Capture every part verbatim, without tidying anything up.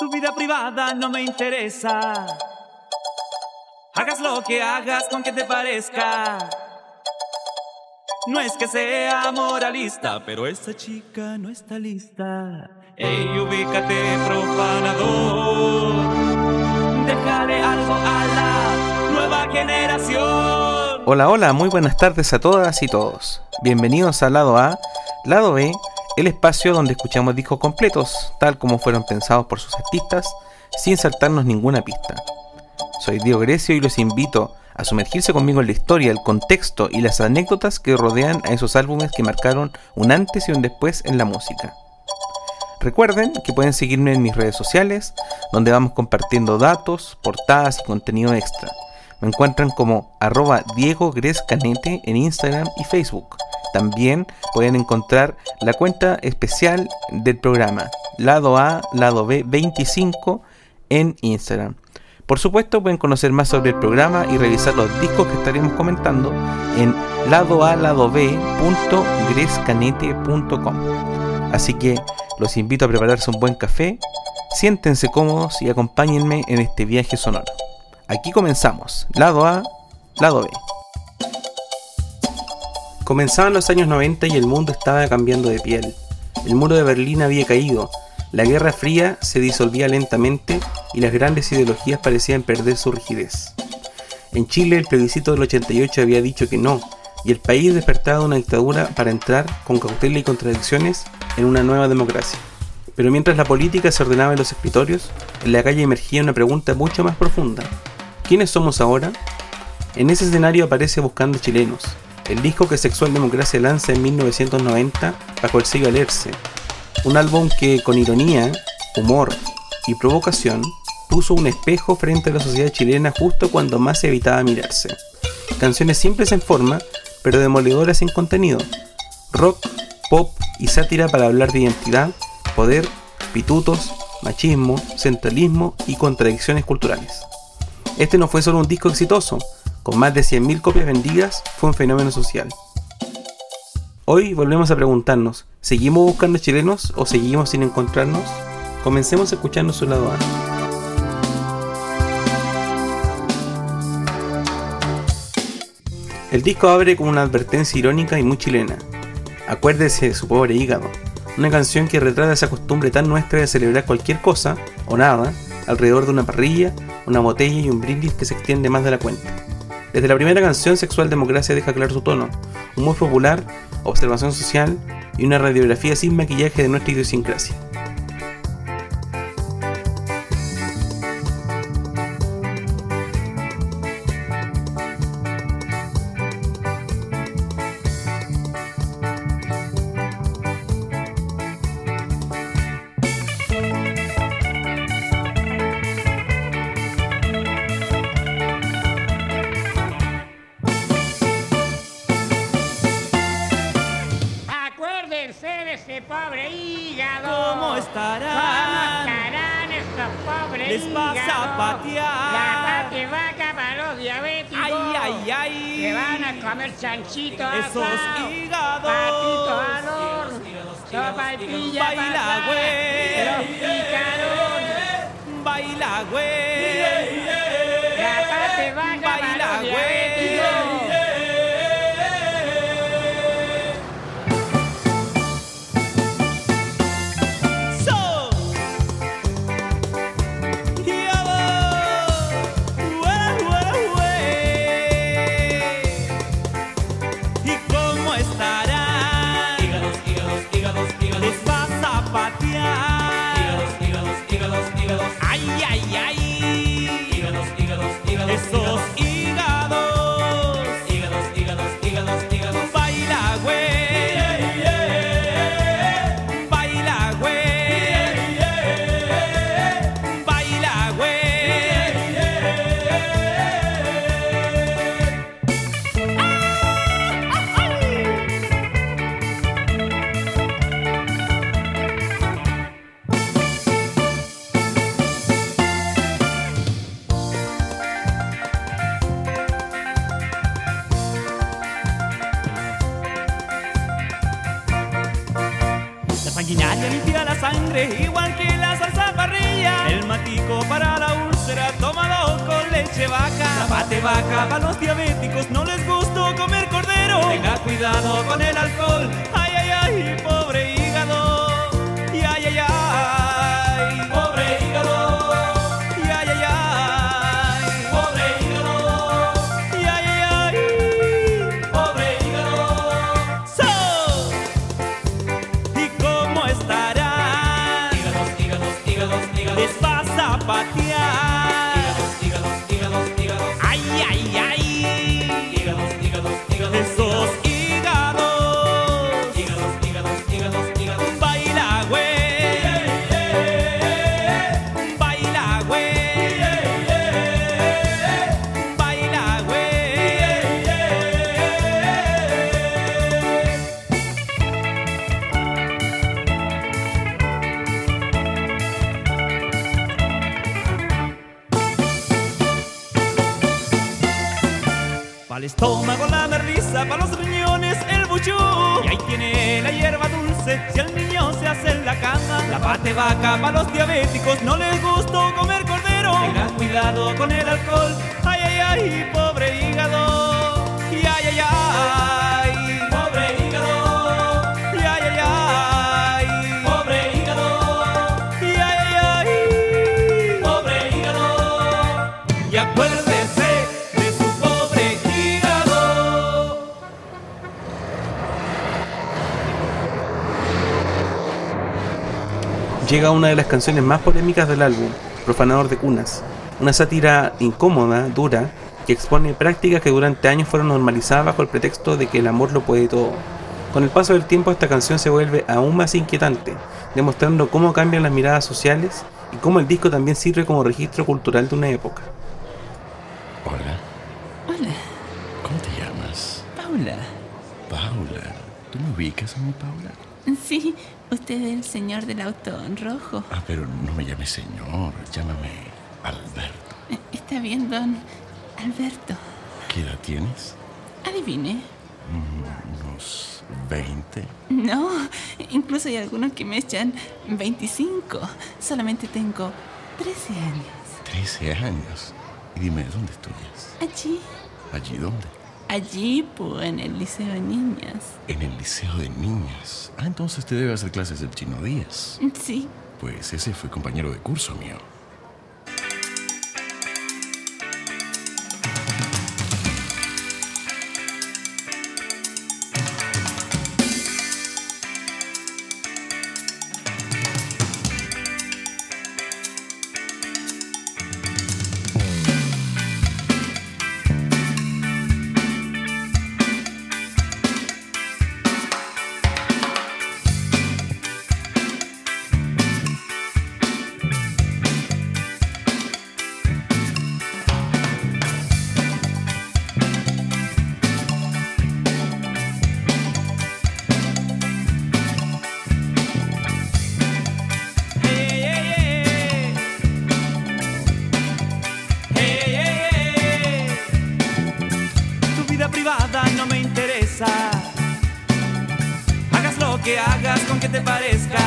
Tu vida privada no me interesa. Hagas lo que hagas con que te parezca. No es que sea moralista, pero esa chica no está lista. Ey, ubícate, profanador. Déjale algo a la nueva generación. Hola, hola, muy buenas tardes a todas y todos. Bienvenidos a Lado A, Lado B, el espacio donde escuchamos discos completos, tal como fueron pensados por sus artistas, sin saltarnos ninguna pista. Soy Diego Grecio y los invito a sumergirse conmigo en la historia, el contexto y las anécdotas que rodean a esos álbumes que marcaron un antes y un después en la música. Recuerden que pueden seguirme en mis redes sociales, donde vamos compartiendo datos, portadas y contenido extra. Me encuentran como arroba Diego Gres Canete en Instagram y Facebook. También pueden encontrar la cuenta especial del programa, Lado A, Lado B veinticinco en Instagram. Por supuesto, pueden conocer más sobre el programa y revisar los discos que estaremos comentando en ladoaladob punto grescanete punto com. Así que los invito a prepararse un buen café, siéntense cómodos y acompáñenme en este viaje sonoro. Aquí comenzamos, Lado A, Lado B. Comenzaban los años noventa y el mundo estaba cambiando de piel. El muro de Berlín había caído, la Guerra Fría se disolvía lentamente y las grandes ideologías parecían perder su rigidez. En Chile el plebiscito del ochenta y ocho había dicho que no, y el país despertaba de una dictadura para entrar, con cautela y contradicciones, en una nueva democracia. Pero mientras la política se ordenaba en los escritorios, en la calle emergía una pregunta mucho más profunda. ¿Quiénes somos ahora? En ese escenario aparece Buscando Chilenos, el disco que Sexual Democracia lanza en mil novecientos noventa bajo el sello Alerce, un álbum que con ironía, humor y provocación puso un espejo frente a la sociedad chilena justo cuando más se evitaba mirarse. Canciones simples en forma, pero demoledoras en contenido. Rock, pop y sátira para hablar de identidad, poder, pitutos, machismo, centralismo y contradicciones culturales. Este no fue solo un disco exitoso, con más de cien mil copias vendidas, fue un fenómeno social. Hoy volvemos a preguntarnos, ¿seguimos buscando chilenos o seguimos sin encontrarnos? Comencemos escuchando su lado A. El disco abre con una advertencia irónica y muy chilena. Acuérdese de su pobre hígado, una canción que retrata esa costumbre tan nuestra de celebrar cualquier cosa, o nada, alrededor de una parrilla, una botella y un brindis que se extiende más de la cuenta. Desde la primera canción, Sexual Democracia deja claro su tono, humor popular, observación social y una radiografía sin maquillaje de nuestra idiosincrasia. Pobre hígado, ¿Cómo estarán? ¿Cómo estarán estos pobres Les vas hígados? a patear. La pate vaca para los diabéticos. Ay, ay, ay. Que van a comer chanchito Esos asado, hígados. patito al horno, sopa y pilla Baila, pasada, güey. los picarones. Baila, güey. La pate vaca para Baila, los diabéticos. Les vas a patear. Hígados, hígados, hígados, hígados. Ay, ay, ay. Sanguinaria limpia la sangre, igual que la salsa parrilla. El matico para la úlcera, tómalo con leche vaca. La pate vaca para los diabéticos, no les gusta comer cordero. Tenga cuidado con el alcohol, ay, ay, ay, pobre hígado. Y ay, ay, ay, pobre hígado. Y ay, ay, ay, pobre hígado. Y ay, ay, ay, pobre hígado. So, ¿y cómo estarán? Hígados, hígados, hígados, hígados. Les vas a patear. Hígados, hígados, hígados, hígados. Ay, ay, ay. Hígados, hígados, hígados. Esos hígados. Hígados, hígados, hígados, hígados. Baila, güey. Baila, güey. Baila, güey. Para el estómago la merluza, para los riñones el buchú. Y ahí tiene la hierba dulce, si el niño se hace en la cama. La pate vaca para los diabéticos, no les gusta comer cordero. Tengan cuidado con el alcohol, ay, ay, ay, pobre hígado. Y ay, ay, ay, pobre hígado. Y ay, ay, ay, pobre hígado. Y ay, ay, ay, pobre hígado. Y acuérdese de su pobre hígado. Llega una de las canciones más polémicas del álbum, Profanador de Cunas, una sátira incómoda, dura, que expone prácticas que durante años fueron normalizadas bajo el pretexto de que el amor lo puede todo. Con el paso del tiempo esta canción se vuelve aún más inquietante, demostrando cómo cambian las miradas sociales y cómo el disco también sirve como registro cultural de una época. Hola, Hola, ¿cómo te llamas? Paula. Paula. ¿Tú me ubicas a mi Paula? Sí, usted es el señor del auto rojo. Ah, pero no me llames señor, llámame Alberto. Eh, Está bien, don Alberto. ¿Qué edad tienes? Adivine. Mm, unos veinte. No, incluso hay algunos que me echan veinticinco. Solamente tengo trece años. trece años. Y dime, ¿dónde estudias? Allí, ¿Allí dónde? allí, pues, en el liceo de niñas. En el liceo de niñas. Ah, entonces te debe hacer clases del Chino Díaz. Sí. Pues ese fue compañero de curso mío. No me interesa. Hagas lo que hagas con que te parezca.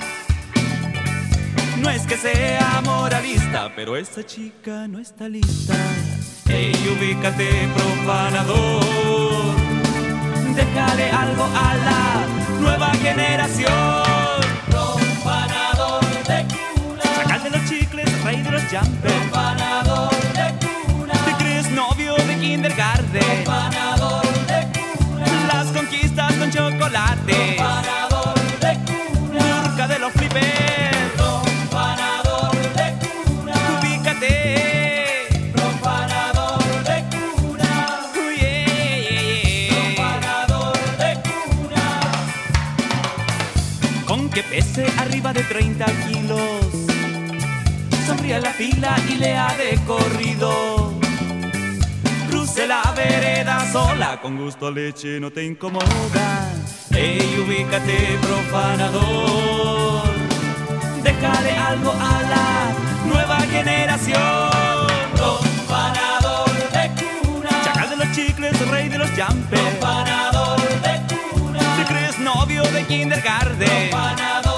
No es que sea moralista, pero esa chica no está lista. Ey, ubícate, profanador. Déjale algo a la nueva generación. Profanador de cuna. Sacal de los chicles, rey de los jumpers. Profanador de cuna. Te crees novio de kindergarten. Profanador de cuna. Las conquistas con chocolate. Profanador de cuna. Turca de los flippers. Profanador de cuna. Ubícate. Profanador de cuna. Uh, yeah, yeah, yeah. Profanador de cuna. Con que pese arriba de treinta kilos, sonríe a la fila y lea de corrido. Cruce la vereda sola, con gusto a leche no te incomoda. Ey, ubícate, profanador. Déjale algo a la nueva generación. Profanador de cuna. Chacal de los chicles, rey de los jumpers. Profanador de cuna. Te crees novio de kindergarten. Profanador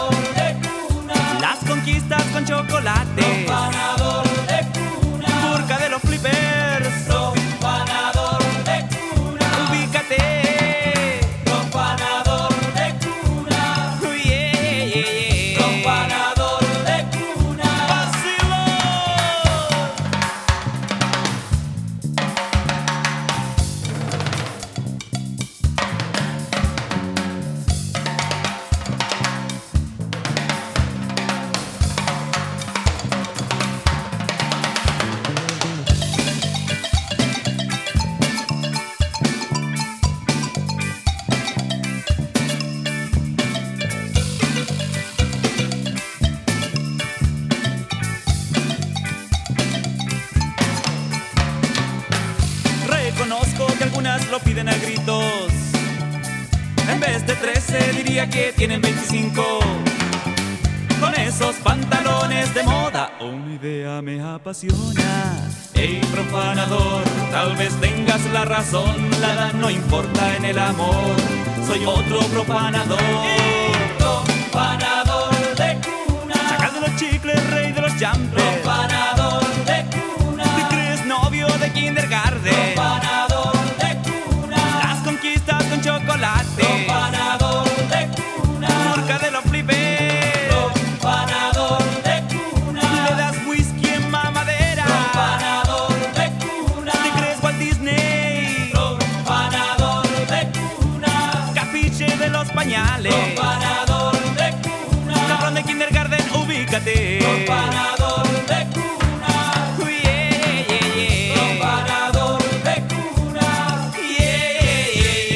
que tienen veinticinco. Con esos pantalones de moda, una idea me apasiona. Ey, profanador, tal vez tengas la razón, la edad no importa en el amor. Soy otro profanador. Profanador de cuna. Sacando los chicles, rey de los jumpers. Profanador de cuna. ¿Te crees novio de kindergarten? Profanador de cuna. Las conquistas con chocolate. Profanador de cuna. Surca de los flippers. Profanador de cuna. Le das whisky en mamadera. Profanador de cuna. ¿Te crees Walt Disney? Profanador de cuna. Capiche de los pañales. Profanador de cuna. Cabrón de kindergarten, ubícate. Profanador de cuna. Yeah, yeah, yeah. Profanador de cuna. Yeah, yeah,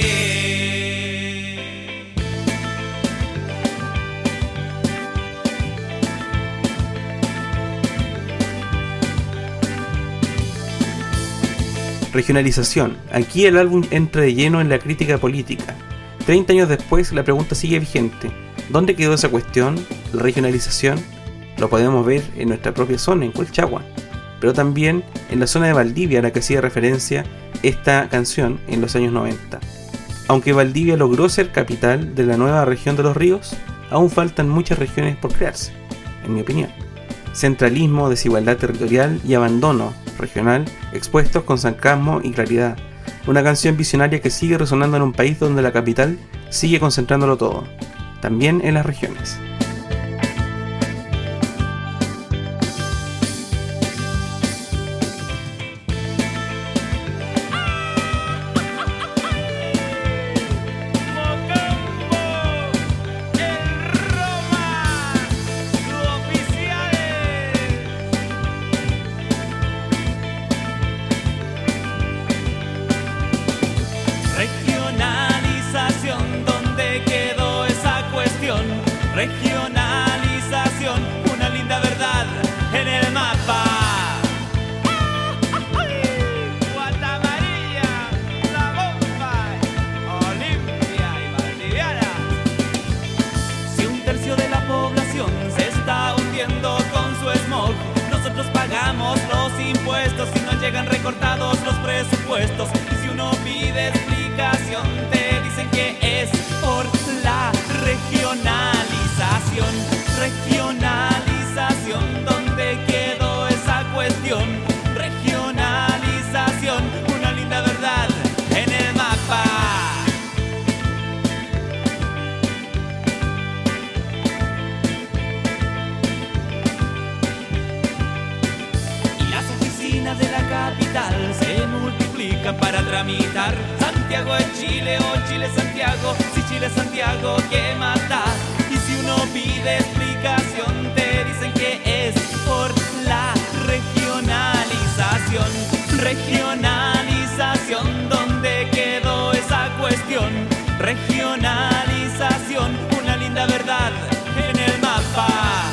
yeah. Regionalización. Aquí el álbum entra de lleno en la crítica política. treinta años después, la pregunta sigue vigente. ¿Dónde quedó esa cuestión? ¿La regionalización? Lo podemos ver en nuestra propia zona, en Colchagua, pero también en la zona de Valdivia a la que hacía referencia esta canción en los años noventa. Aunque Valdivia logró ser capital de la nueva región de los ríos, aún faltan muchas regiones por crearse, en mi opinión. Centralismo, desigualdad territorial y abandono regional expuestos con sarcasmo y claridad. Una canción visionaria que sigue resonando en un país donde la capital sigue concentrándolo todo, también en las regiones. Regionalización, ¿dónde quedó esa cuestión? Regionalización, una linda verdad en el mapa. Guatamarilla, La Bomba, Olimpia y Valdiviana. Si un tercio de la población se está hundiendo con su smog, nosotros pagamos los impuestos y nos llegan recortados los presupuestos. Y si uno pide explicación, te dicen que es por la regionalización. Regionalización, ¿dónde quedó esa cuestión? Regionalización, una linda verdad en el mapa. Y las oficinas de la capital se multiplican para tramitar. Santiago es Chile o Chile es Santiago. Si Chile es Santiago, ¿qué más da? Y si uno pide explicación, te dicen que es por la regionalización. Regionalización, ¿dónde quedó esa cuestión? Regionalización, una linda verdad en el mapa.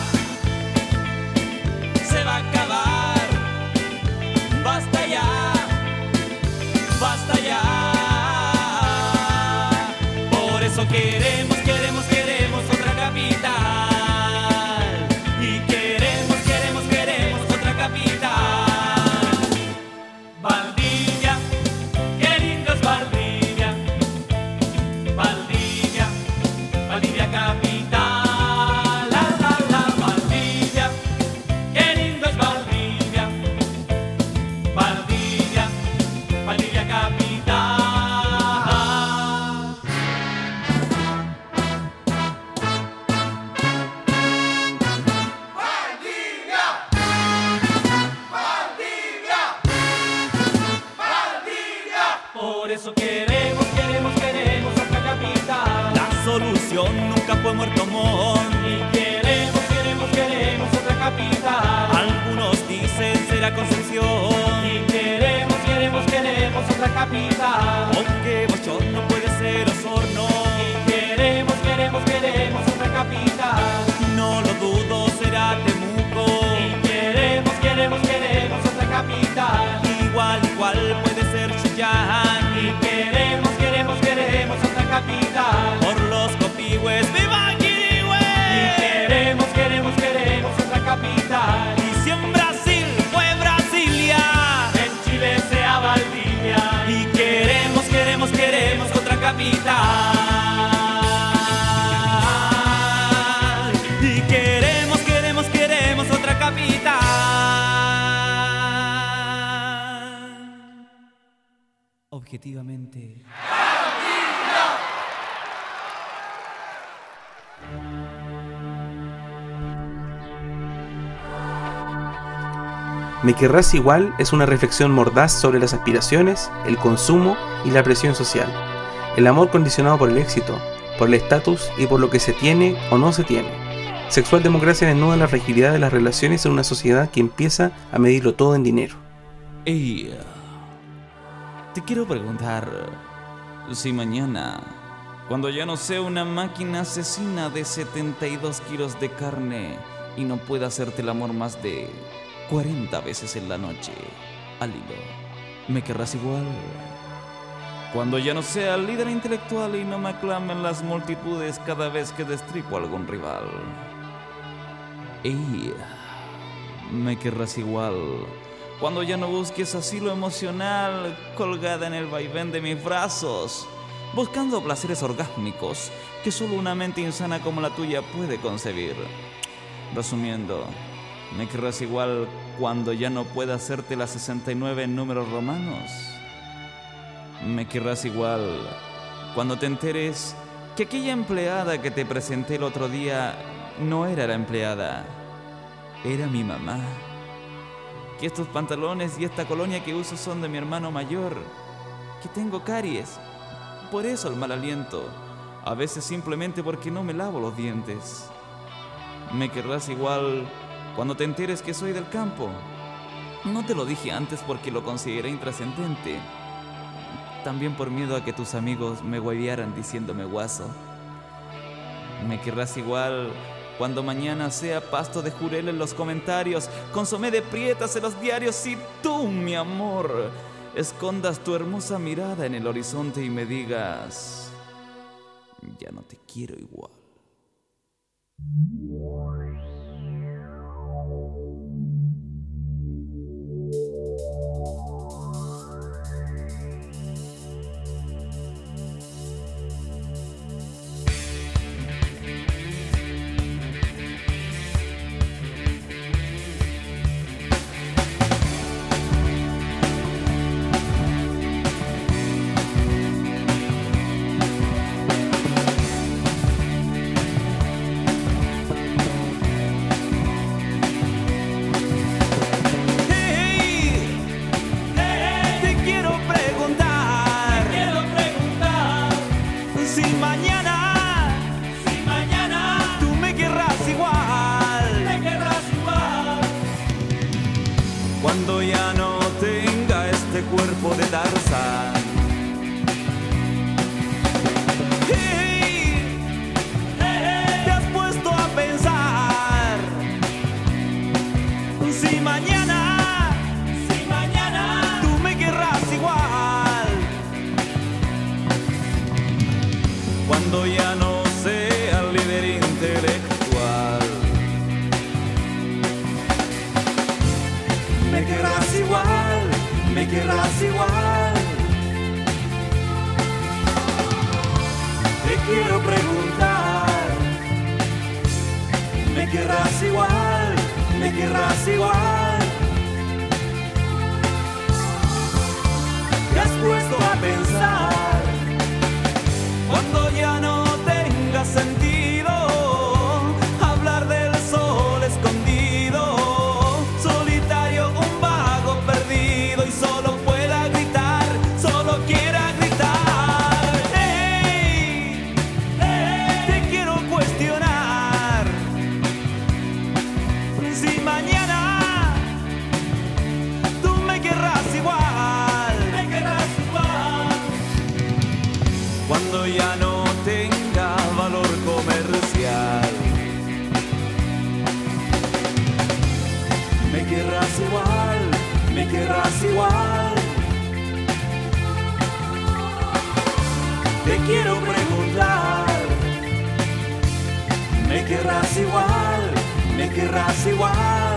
Se va a acabar, basta ya, basta ya. Por eso queremos, queremos, queremos otra capital. Y queremos, queremos, queremos otra capital. Valdivia, qué lindo es Valdivia. Valdivia, Valdivia capital. La, la, la, Valdivia, qué lindo es Valdivia. Valdivia, Valdivia capital. Por eso queremos, queremos, queremos otra capital. La solución nunca fue Puerto Montt. Y queremos, queremos, queremos otra capital. Algunos dicen será Concepción. Y queremos, queremos, queremos otra capital. Porque Bochorno puede ser Osorno. Y queremos, queremos, queremos otra capital. No lo dudo, será Temuco. Y queremos, queremos, queremos otra capital. Igual, igual puede ser Chillán. Y queremos, queremos, queremos otra capital. Por los copihue objetivamente. Me querrás igual es una reflexión mordaz sobre las aspiraciones, el consumo y la presión social. El amor condicionado por el éxito, por el estatus y por lo que se tiene o no se tiene. Sexual democracia desnuda la fragilidad de las relaciones en una sociedad que empieza a medirlo todo en dinero. Ey, te quiero preguntar si mañana, cuando ya no sea una máquina asesina de setenta y dos kilos de carne y no pueda hacerte el amor más de cuarenta veces en la noche al hilo, ¿me querrás igual? Cuando ya no sea líder intelectual y no me aclamen las multitudes cada vez que destripo a algún rival. Ey, ¿me querrás igual? Cuando ya no busques asilo emocional colgada en el vaivén de mis brazos, buscando placeres orgásmicos que solo una mente insana como la tuya puede concebir. Resumiendo, ¿me querrás igual cuando ya no pueda hacerte las sesenta y nueve en números romanos? ¿Me querrás igual cuando te enteres que aquella empleada que te presenté el otro día no era la empleada, era mi mamá? Que estos pantalones y esta colonia que uso son de mi hermano mayor, que tengo caries, por eso el mal aliento, a veces simplemente porque no me lavo los dientes. ¿Me querrás igual cuando te enteres que soy del campo? No te lo dije antes porque lo consideré intrascendente, también por miedo a que tus amigos me huevearan diciéndome guaso. ¿Me querrás igual cuando mañana sea pasto de jurel en los comentarios, consomé de prietas en los diarios y tú, mi amor, escondas tu hermosa mirada en el horizonte y me digas, ya no te quiero igual? Cuando ya no tenga este cuerpo de Tarzán. Hey, hey, te has puesto a pensar si mañana, si mañana tú me querrás igual. Cuando ya no sea el líder intelectual. Me querrás igual, me querrás igual. Te quiero preguntar, me querrás igual, me querrás igual. Te has puesto a pensar, cuando ya no tenga sentido hablar del sol escondido, solitario, un vago perdido y solo pueda gritar, solo quiera gritar. Hey, hey, te quiero cuestionar si mañana tú me querrás igual, me querrás igual. Cuando ya no tenga valor comercial, me querrás igual, me querrás igual. Te quiero preguntar, me querrás igual, me querrás igual.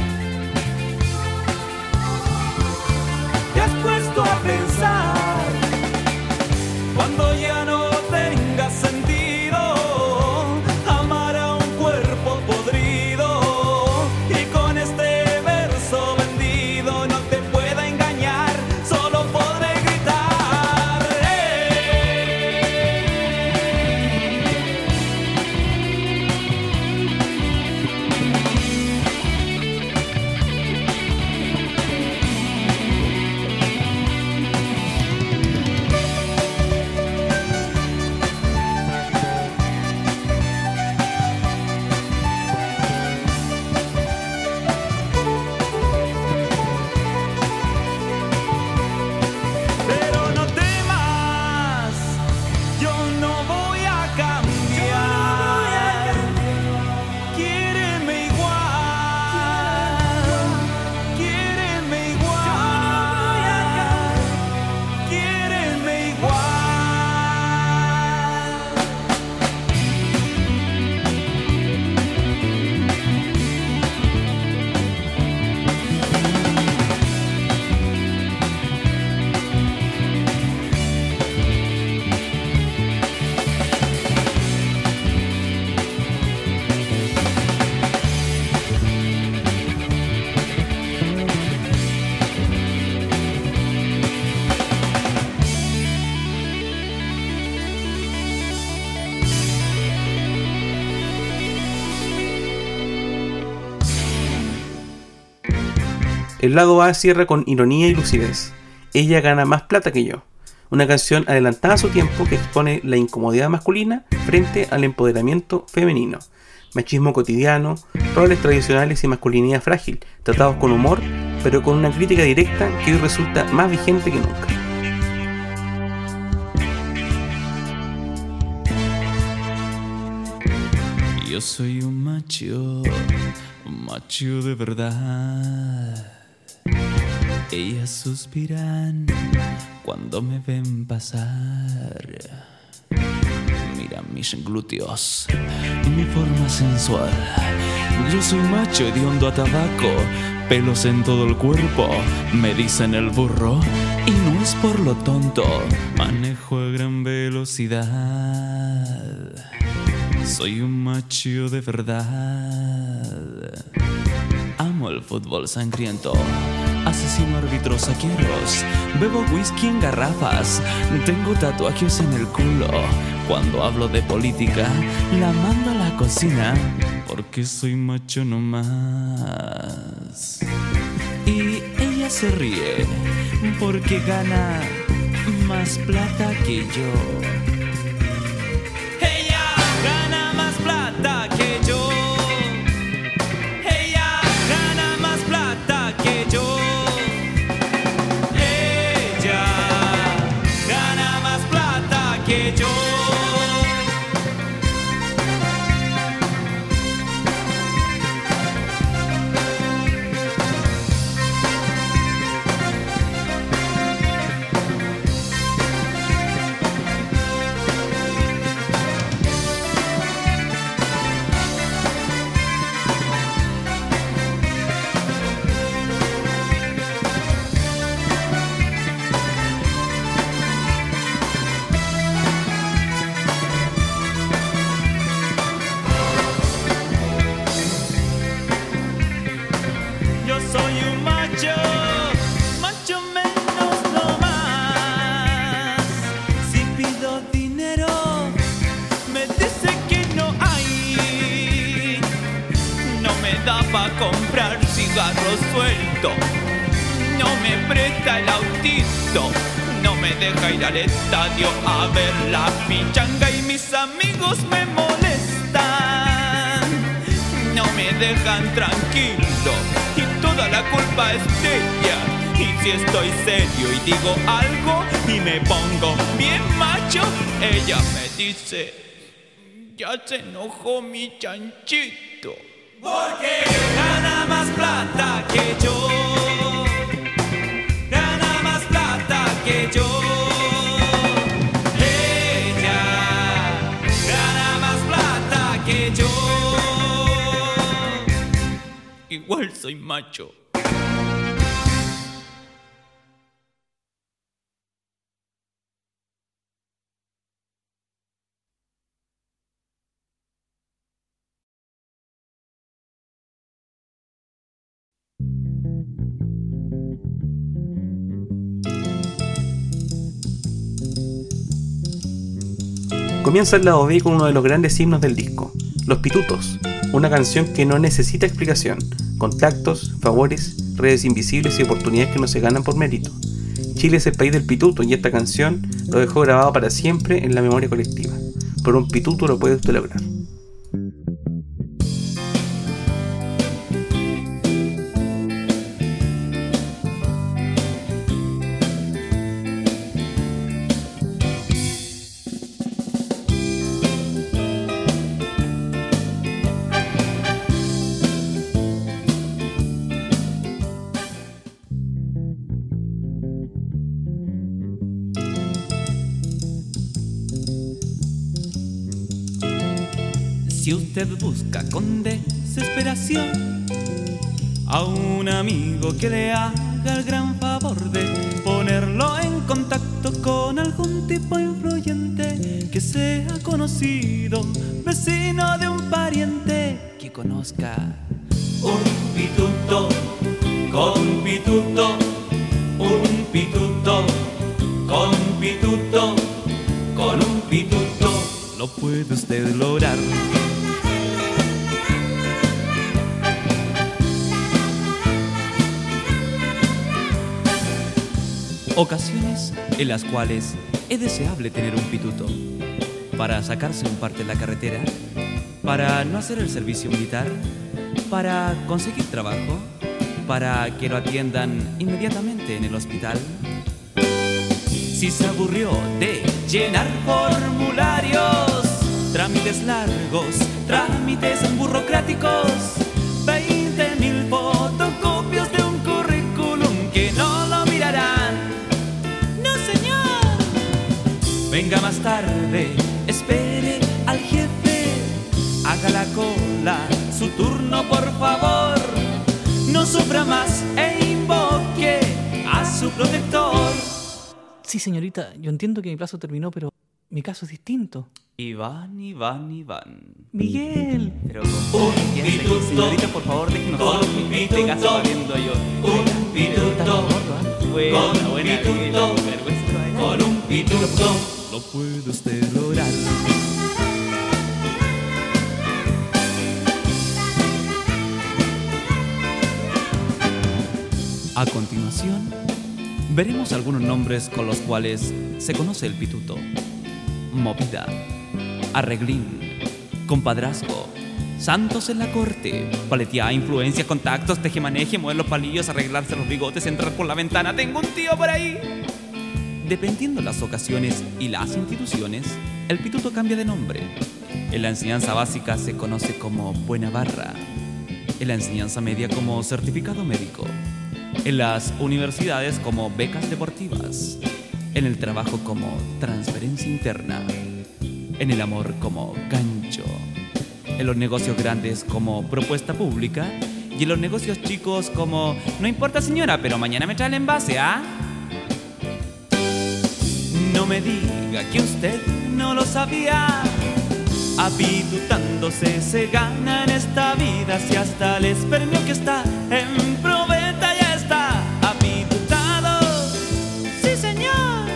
Te has puesto a pensar, cuando ya no tenga sentido amar a un cuerpo podrido y con este verso vendido no te pueda engañar, solo podré gritar. El lado A cierra con ironía y lucidez. Ella gana más plata que yo. Una canción adelantada a su tiempo que expone la incomodidad masculina frente al empoderamiento femenino. Machismo cotidiano, roles tradicionales y masculinidad frágil, tratados con humor, pero con una crítica directa que hoy resulta más vigente que nunca. Yo soy un macho, un macho de verdad. Ellas suspiran cuando me ven pasar. Mira mis glúteos, mi forma sensual. Yo soy macho hediondo a tabaco, pelos en todo el cuerpo, me dicen el burro. Y no es por lo tonto, manejo a gran velocidad. Soy un macho de verdad. Amo el fútbol sangriento, asesino árbitros saqueros, bebo whisky en garrafas, tengo tatuajes en el culo. Cuando hablo de política, la mando a la cocina, porque soy macho nomás. Y ella se ríe, porque gana más plata que yo. Ella gana más plata que yo. Ella gana más plata que yo. Ella gana más plata que yo. Comprar cigarros suelto, no me presta el autito, no me deja ir al estadio a ver la pichanga y mis amigos me molestan, no me dejan tranquilo y toda la culpa es de ella. Y si estoy serio y digo algo y me pongo bien macho, ella me dice, ya se enojó mi chanchito. Porque gana más plata que yo. Gana más plata que yo. Ella gana más plata que yo. Igual soy macho. Comienza el lado B con uno de los grandes himnos del disco, Los Pitutos, una canción que no necesita explicación, contactos, favores, redes invisibles y oportunidades que no se ganan por mérito. Chile es el país del pituto y esta canción lo dejó grabado para siempre en la memoria colectiva. Por un pituto lo puede usted lograr. Si usted busca con desesperación a un amigo que le haga el gran favor de ponerlo en contacto con algún tipo influyente que sea conocido, vecino de un pariente que conozca un pituto, con un pituto, un pituto, con un pituto, con un pituto, lo puede usted lograr. Ocasiones en las cuales es deseable tener un pituto para sacarse un parte en la carretera, para no hacer el servicio militar, para conseguir trabajo, para que lo atiendan inmediatamente en el hospital. Si se aburrió de llenar formularios, trámites largos, trámites burocráticos, veinte mil fotocopias de un currículum que no lo mirarán. ¡No, señor! Venga más tarde, espere al jefe, haga la cola, su turno por favor. No sufra más e invoque a su protector. Sí, señorita, yo entiendo que mi plazo terminó, pero mi caso es distinto. Iván, Iván, Iván. Miguel. Pero ¿cómo que hace aquí? Señorita, por favor, déjenos solos que este caso valiendo yo. Un pituto, Buena, buena, pituto, vergüenza. con un pituto. Lo puede usted lograr. A continuación, veremos algunos nombres con los cuales se conoce el pituto: movida, arreglín, compadrazgo, santos en la corte, paleteada, influencia, contactos, tejemaneje, mover los palillos, arreglarse los bigotes, entrar por la ventana. Tengo un tío por ahí. Dependiendo las ocasiones y las instituciones, el pituto cambia de nombre. En la enseñanza básica se conoce como buena barra, en la enseñanza media como certificado médico, en las universidades como becas deportivas, en el trabajo como transferencia interna, en el amor como gancho, en los negocios grandes como propuesta pública y en los negocios chicos como no importa señora, pero mañana me trae el envase, ¿ah? No me diga que usted no lo sabía. Apitutándose se gana en esta vida. Si hasta el espermio que está en probeta ya está apitutado. ¡Sí, señor!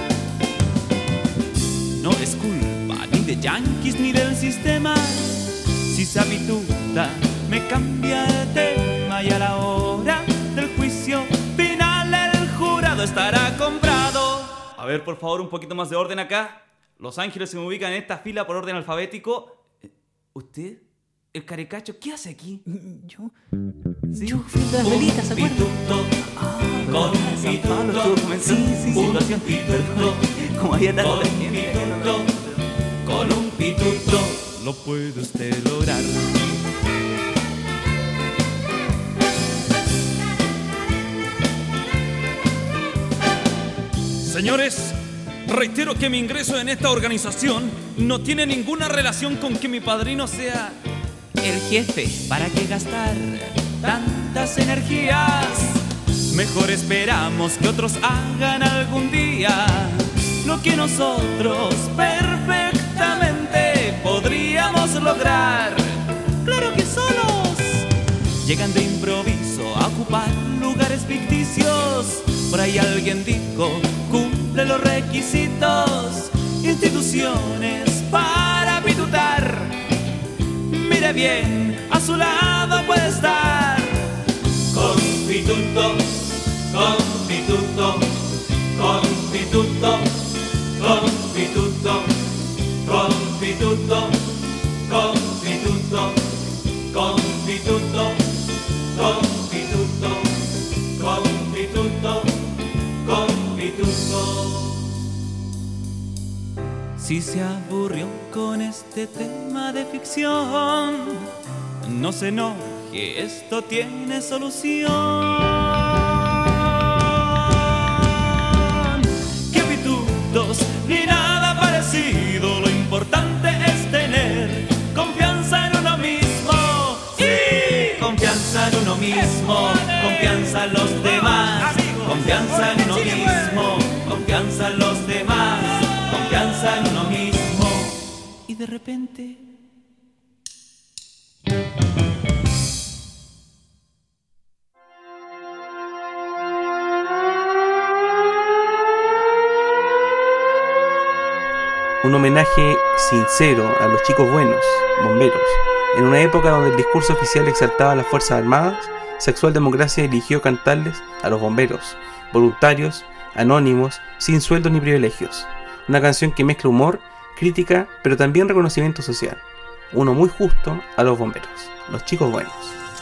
No es culpa ni de yanquis ni del sistema. Si se apituta, me cambia de tema. Y a la hora del juicio final el jurado estará comprado. A ver, por favor, un poquito más de orden acá. Los ángeles se me ubican en esta fila por orden alfabético. ¿Usted? ¿El carecacho? ¿Qué hace aquí? Yo. ¿Sí? Yo fui de las velitas, ¿se acuerdan? Ah, con San Pablo estuvo comenzando. Sí, sí, sí. Situación. Perdón. Como había tanta gente. Con un pituto. Lo puede usted lograr. Señores, reitero que mi ingreso en esta organización no tiene ninguna relación con que mi padrino sea el jefe. ¿Para qué gastar tantas energías? Mejor esperamos que otros hagan algún día lo que nosotros perfectamente podríamos lograr. ¡Claro que solos! Llegan de improviso a ocupar lugares ficticios. Por ahí alguien dijo, cumple los requisitos. Instituciones para pitutar. Mire bien, a su lado puede estar. Con pituto, con pituto, con pituto, con pituto, con pituto, con pituto, con pituto, con pituto, con pituto, con pituto. Si se aburrió con este tema de ficción, no se enoje, esto tiene solución. Que pitutos ni nada parecido, lo importante es tener confianza en uno mismo. Sí, confianza en uno mismo, confianza en los demás, confianza en uno mismo, confianza en los demás, confianza en uno mismo. Y de repente un homenaje sincero a los chicos buenos, bomberos. En una época donde el discurso oficial exaltaba a las Fuerzas Armadas, Sexual Democracia eligió cantarles a los bomberos, voluntarios, anónimos, sin sueldos ni privilegios. Una canción que mezcla humor, crítica, pero también reconocimiento social. Uno muy justo a los bomberos, los chicos buenos.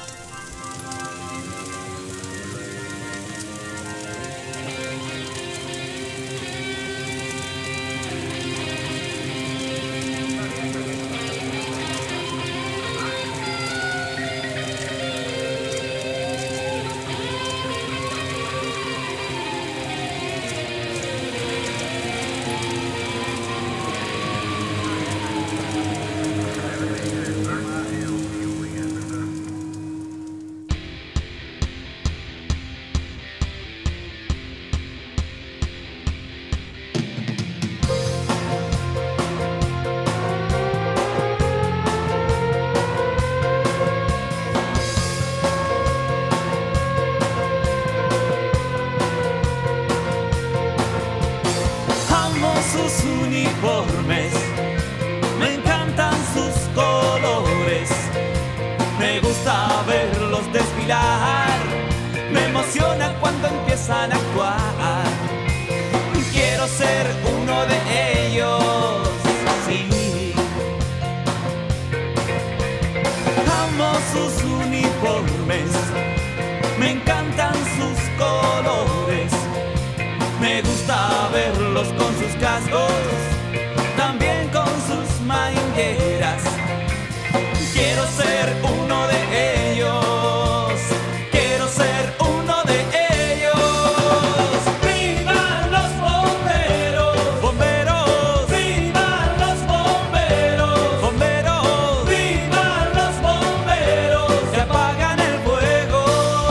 Sus uniformes, me encantan sus colores, me gusta verlos desfilar, me emociona cuando empiezan a actuar, quiero ser uno de ellos, sí. Amo sus uniformes, me encantan sus colores, me gusta verlos con sus cascos, también con sus mangueras. Quiero ser uno de ellos, quiero ser uno de ellos. ¡Vivan los bomberos! ¡Bomberos! ¡Vivan los bomberos! ¡Bomberos! ¡Vivan los bomberos! ¡Que apagan el fuego!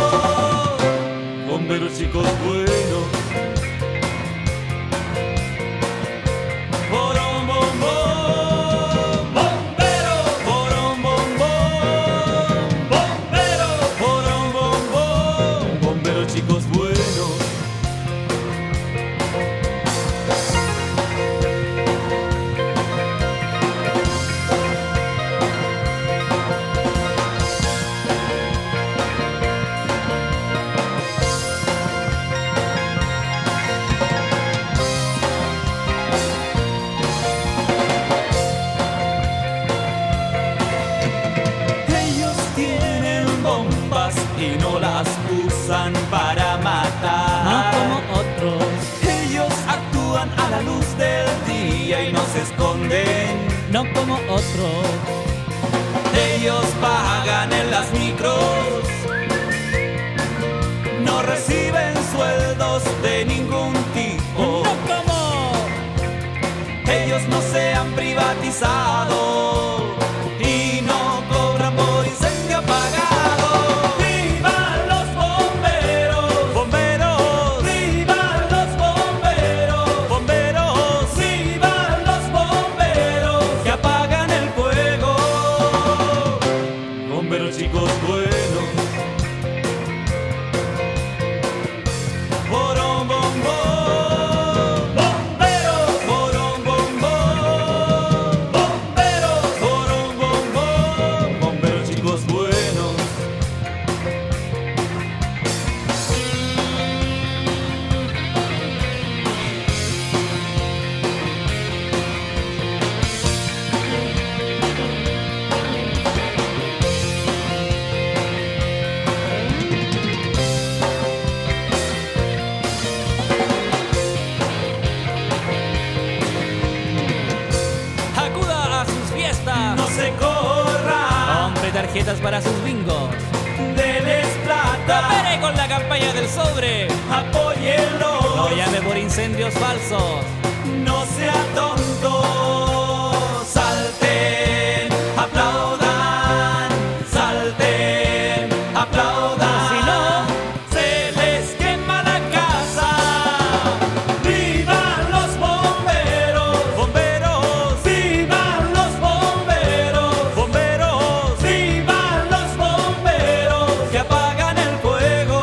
Bomberos chicos buenos. Y no las usan para matar, no como otros. Ellos actúan a la luz del día y no se esconden, no como otros. Ellos pagan en las micros, no reciben sueldos de ningún tipo, no como. Ellos no se han privatizado y no cobran por incendio apagado. Tarjetas para sus bingos, denles plata, coopere con la campaña del sobre, apóyenlo, no llame por incendios falsos, no sea tonto, salten, aplaudan, salten, aplaudan, si no, se les quema la casa. ¡Vivan los bomberos! ¡Bomberos! ¡Vivan los bomberos! ¡Bomberos! ¡Vivan los bomberos! ¡Que apagan el fuego!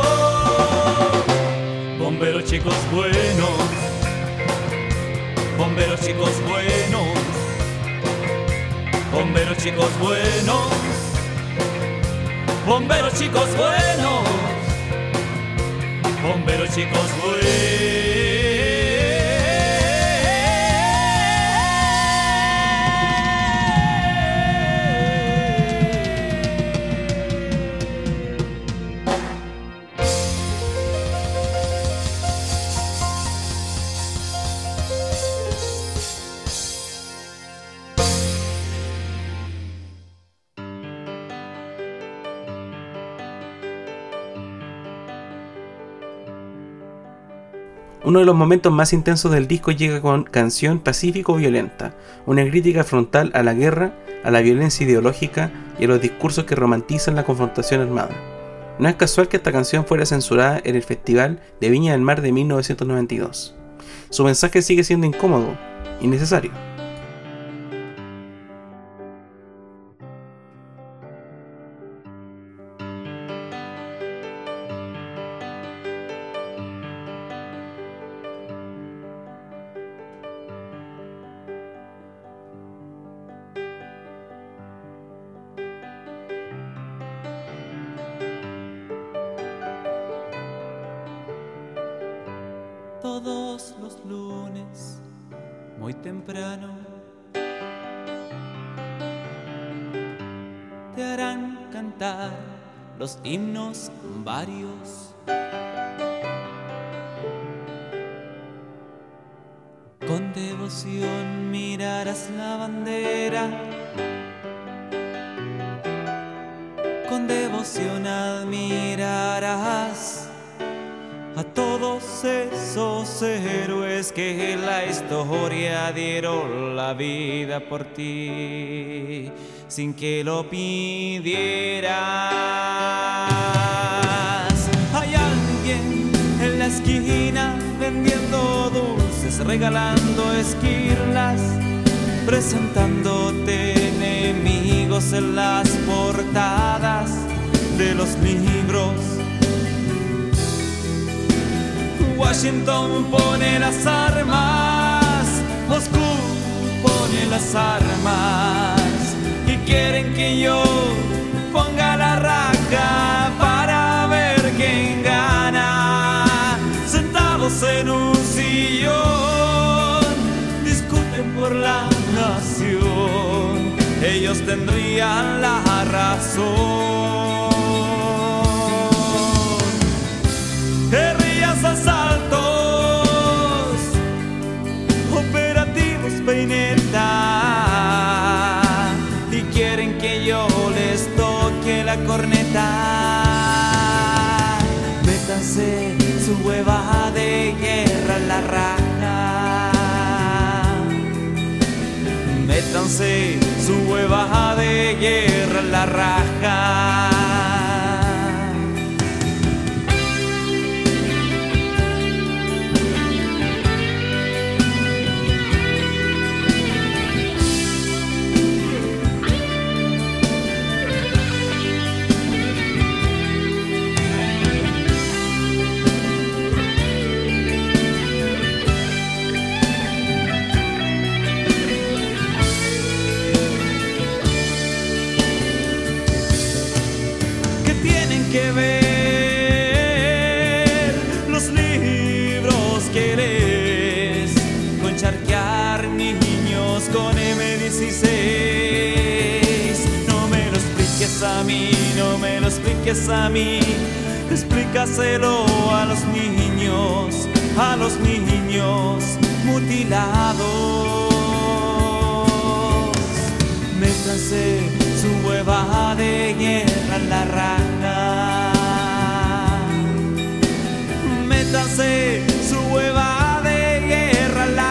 Bomberos chicos buenos, bomberos chicos buenos, bomberos chicos buenos, bomberos chicos buenos, bomberos chicos buenos. Uno de los momentos más intensos del disco llega con Canción Pacífico-Violenta, una crítica frontal a la guerra, a la violencia ideológica y a los discursos que romantizan la confrontación armada. No es casual que esta canción fuera censurada en el Festival de Viña del Mar de mil novecientos noventa y dos. Su mensaje sigue siendo incómodo, innecesario. Todos los lunes, muy temprano, te harán cantar los himnos varios. Con devoción mirarás la bandera, con devoción admirarás a todos esos héroes que en la historia dieron la vida por ti sin que lo pidieras. Hay alguien en la esquina vendiendo dulces, regalando esquirlas, presentándote enemigos en las portadas de los libros. Washington pone las armas, Moscú pone las armas y quieren que yo ponga la raja para ver quién gana. Sentados en un sillón, discuten por la nación, ellos tendrían la razón. Asaltos, operativos peineta, y quieren que yo les toque la corneta. Métanse su hueva de guerra en la raja, métanse su hueva de guerra en la raja. Que ver los libros que lees, con charquear niños con eme dieciséis. No me lo expliques a mí, no me lo expliques a mí, explícaselo a los niños, a los niños mutilados. Métanse su hueva de guerra en la raja, métanse su hueva de guerra en la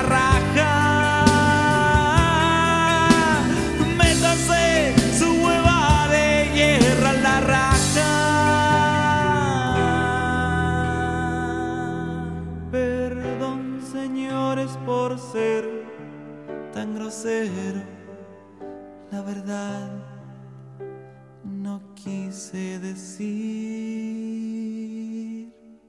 raja, métanse su hueva de guerra en la raja. Perdón, señores, por ser tan grosero, la verdad no quise decir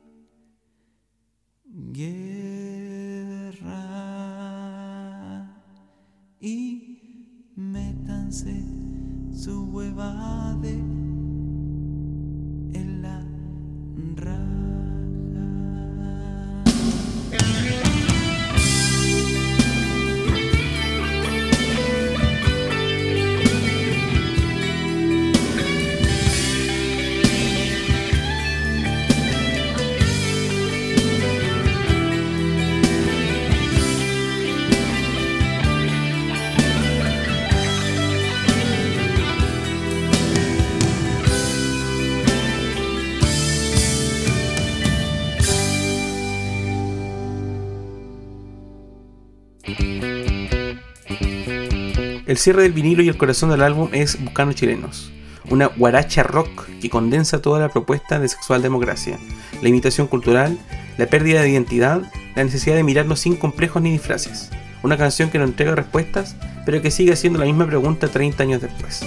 guerra. Y métanse su hueva de en la raja. El cierre del vinilo y el corazón del álbum es Buscando Chilenos, una guaracha rock que condensa toda la propuesta de sexual democracia, la imitación cultural, la pérdida de identidad, la necesidad de mirarnos sin complejos ni disfraces. Una canción que no entrega respuestas, pero que sigue haciendo la misma pregunta treinta años después.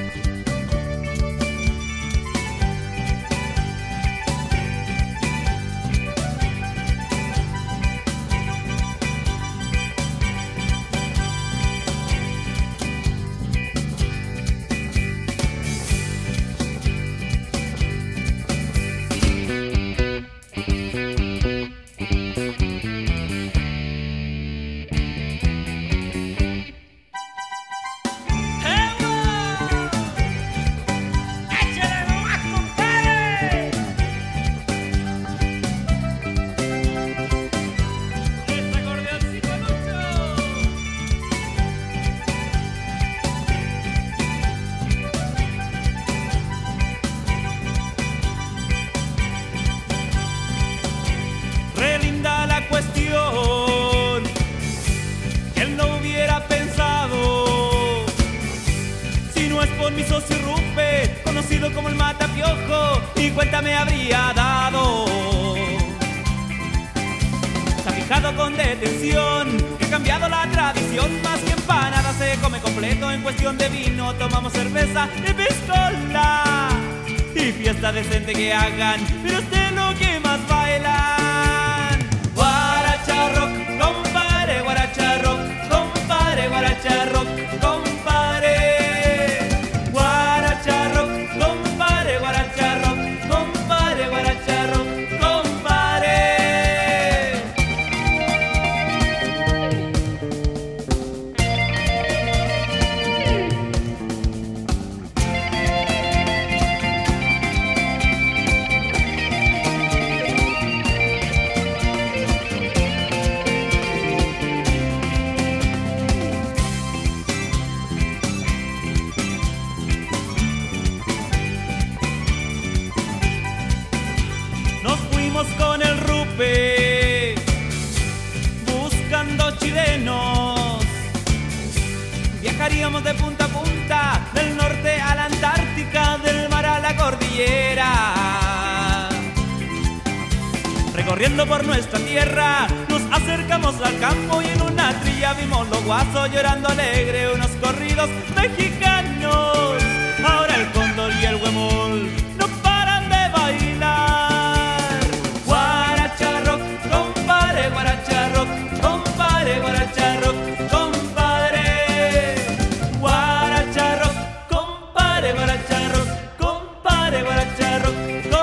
Recorriendo por nuestra tierra, nos acercamos al campo y en una trilla vimos los guasos llorando alegre unos corridos mexicanos. Ahora el cóndor y el huemul no paran de bailar. Guaracha rock, compadre, guaracha rock, compadre, guaracha rock, compadre. Guaracha rock, compadre, guaracha rock, compadre, guaracha rock.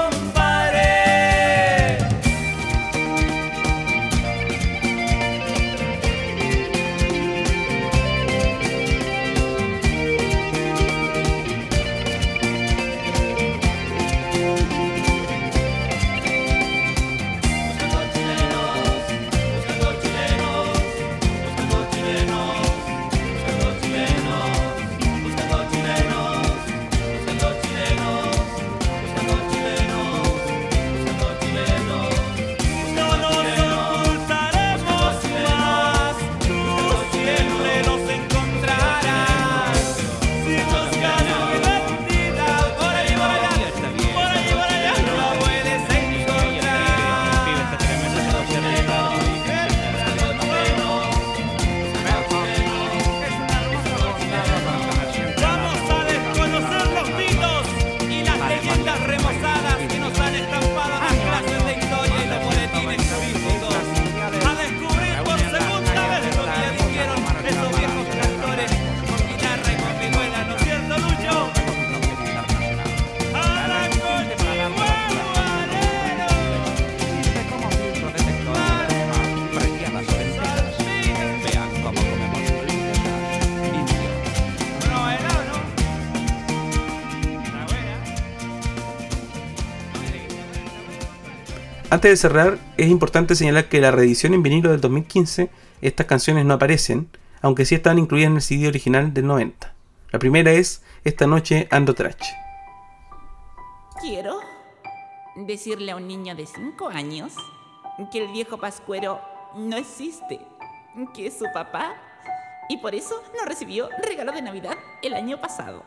Antes de cerrar, es importante señalar que en la reedición en vinilo del dos mil quince estas canciones no aparecen, aunque sí estaban incluidas en el C D original del noventa. La primera es Esta noche ando trache. Quiero decirle a un niño de cinco años que el viejo Pascuero no existe, que su papá y por eso no recibió regalo de Navidad el año pasado.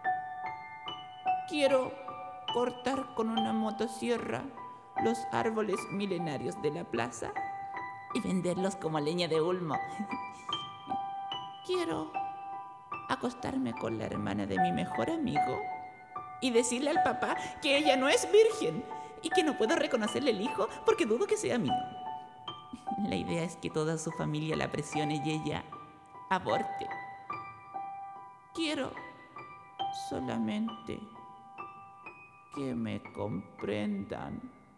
Quiero cortar con una motosierra los árboles milenarios de la plaza y venderlos como leña de ulmo. Quiero acostarme con la hermana de mi mejor amigo y decirle al papá que ella no es virgen y que no puedo reconocerle el hijo porque dudo que sea mío. La idea es que toda su familia la presione y ella aborte. Quiero solamente que me comprendan.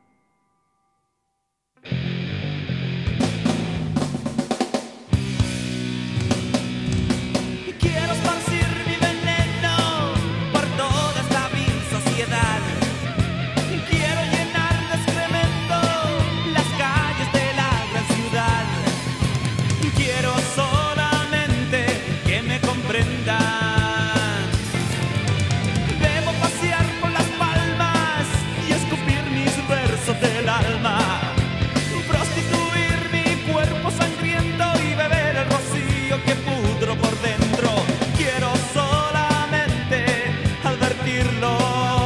Quiero esparcir mi veneno por toda esta vil sociedad. Quiero llenar de excremento las calles de la gran ciudad. Quiero solamente que me comprendan. Debo pasear por las palmas y escupir mis versos del alma. Prostituir mi cuerpo sangriento y beber el rocío que pudro por dentro. Quiero solamente advertirlos.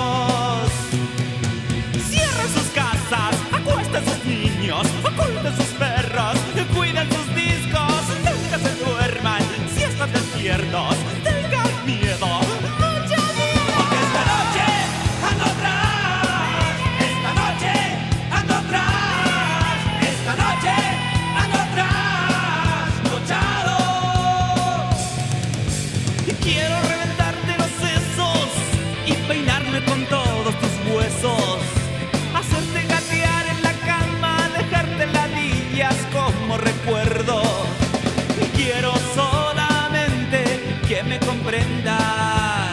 Cierren sus casas, acuesten sus niños, oculten sus perros, cuiden sus discos, nunca se duerman si están despiertos. Tengan miedo, mucho miedo. Porque esta noche ando atrás, esta noche ando atrás, esta noche ando atrás, luchado. Quiero reventarte los sesos y peinarme con todos tus huesos, hacerte gatear en la cama, dejarte ladillas como recuerdo. Quiero solamente que me comprendas.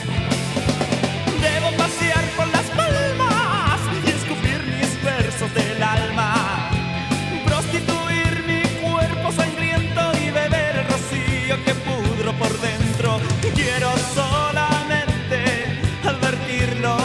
Debo pasear por las palmas y escupir mis versos del alma, prostituir mi cuerpo sangriento y beber el rocío que pudro por dentro. Quiero solamente advertirlos.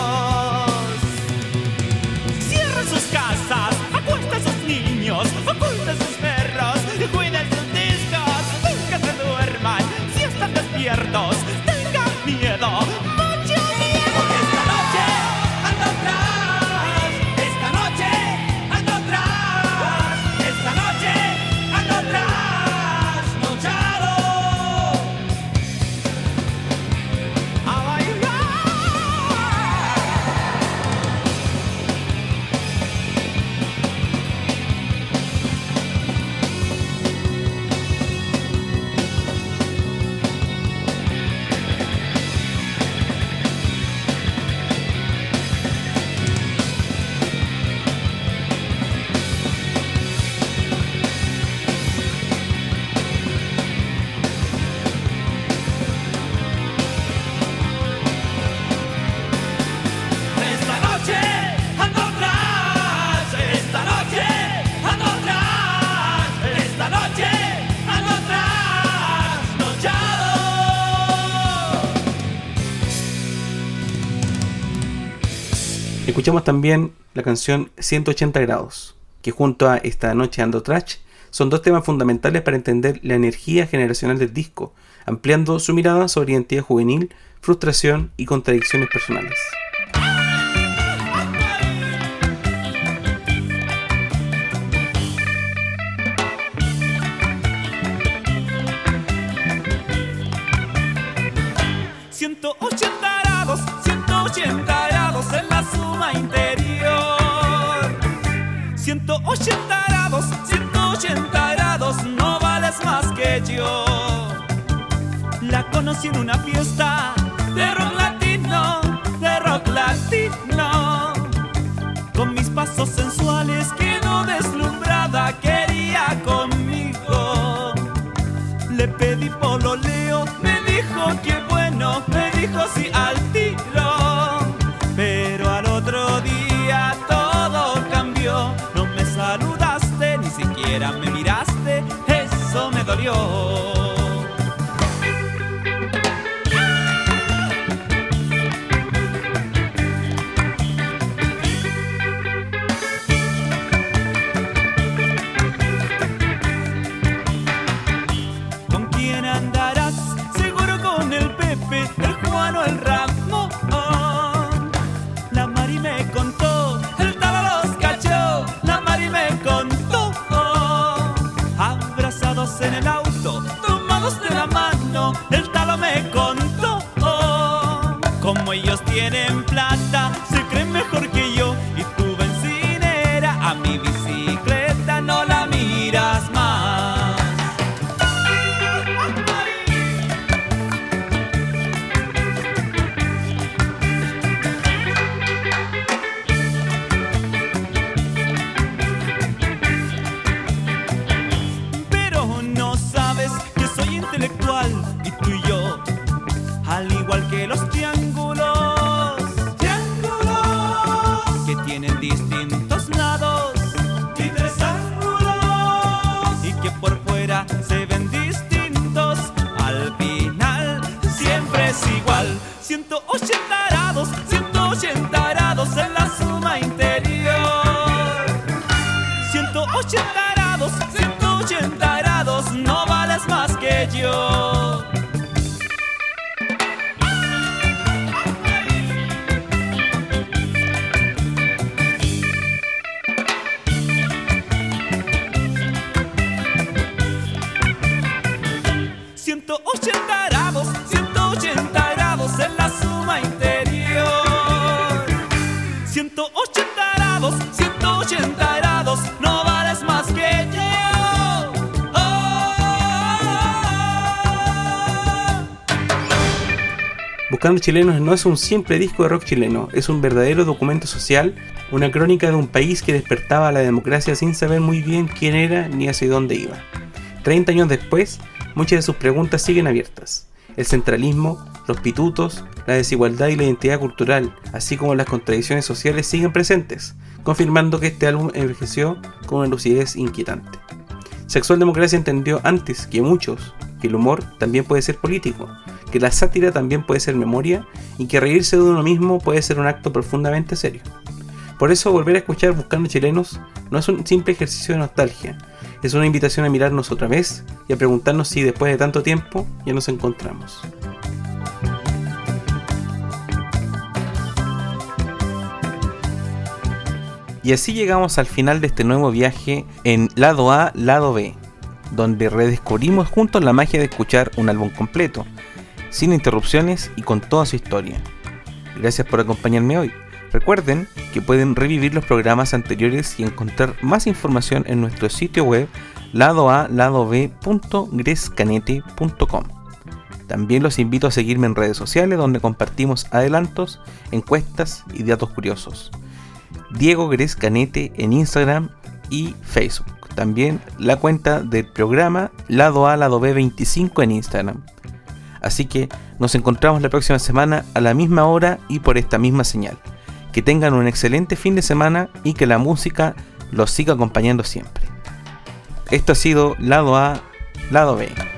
Cierren sus casas, acuesten sus niños, oculten sus perros, cuiden sus discos, nunca se duerman si están despiertos. Tengan miedo, mucho miedo. Porque esta noche ando atrás, esta noche ando atrás, esta noche ando atrás, luchado. A bailar. Esta noche ando atrás, esta noche ando atrás, esta noche ando atrás, luchado. Escuchamos también la canción ciento ochenta grados, que junto a Esta noche ando trash son dos temas fundamentales para entender la energía generacional del disco, ampliando su mirada sobre identidad juvenil, frustración y contradicciones personales. ciento ochenta grados, ciento ochenta grados en la suma interior. ciento ochenta grados, ciento ochenta grados, no vales más que yo. La conocí en una fiesta de rock latino, de rock latino. Con mis pasos sensuales quedó deslumbrada, quería conmigo. Le pedí pololeo, me dijo que bueno, me dijo sí al tiro. Pero al otro día todo cambió, no me saludaste, ni siquiera me miraste, eso me dolió. plata, se cree mejor que yo. Y tu bencinera, a mi bicicleta no la miras más. Pero no sabes que soy intelectual y tú y yo, al igual que los triángulos, triángulos que tienen distintos lados y tres ángulos y que por fuera se ven distintos, al final siempre es igual. ciento ochenta grados, ciento ochenta grados en la suma interior. ciento ochenta grados, ciento ochenta grados, no vales más que yo. ciento ochenta grados, ciento ochenta grados en la suma interior. ciento ochenta grados, ciento ochenta grados, no vales más que yo. Oh. Buscando Chilenos no es un simple disco de rock chileno, es un verdadero documento social, una crónica de un país que despertaba a la democracia sin saber muy bien quién era ni hacia dónde iba. treinta años después, muchas de sus preguntas siguen abiertas. El centralismo, los pitutos, la desigualdad y la identidad cultural, así como las contradicciones sociales siguen presentes, confirmando que este álbum envejeció con una lucidez inquietante. Sexual Democracia entendió antes que muchos que el humor también puede ser político, que la sátira también puede ser memoria y que reírse de uno mismo puede ser un acto profundamente serio. Por eso volver a escuchar Buscando Chilenos no es un simple ejercicio de nostalgia, es una invitación a mirarnos otra vez y a preguntarnos si después de tanto tiempo ya nos encontramos. Y así llegamos al final de este nuevo viaje en Lado A, Lado B, donde redescubrimos juntos la magia de escuchar un álbum completo, sin interrupciones y con toda su historia. Gracias por acompañarme hoy. Recuerden que pueden revivir los programas anteriores y encontrar más información en nuestro sitio web lado a lado b punto grescanete punto com. También los invito a seguirme en redes sociales donde compartimos adelantos, encuestas y datos curiosos. Diego Grescanete en Instagram y Facebook. También la cuenta del programa Lado A Lado B veinticinco en Instagram. Así que nos encontramos la próxima semana a la misma hora y por esta misma señal. Que tengan un excelente fin de semana y que la música los siga acompañando siempre. Esto ha sido Lado A, Lado B.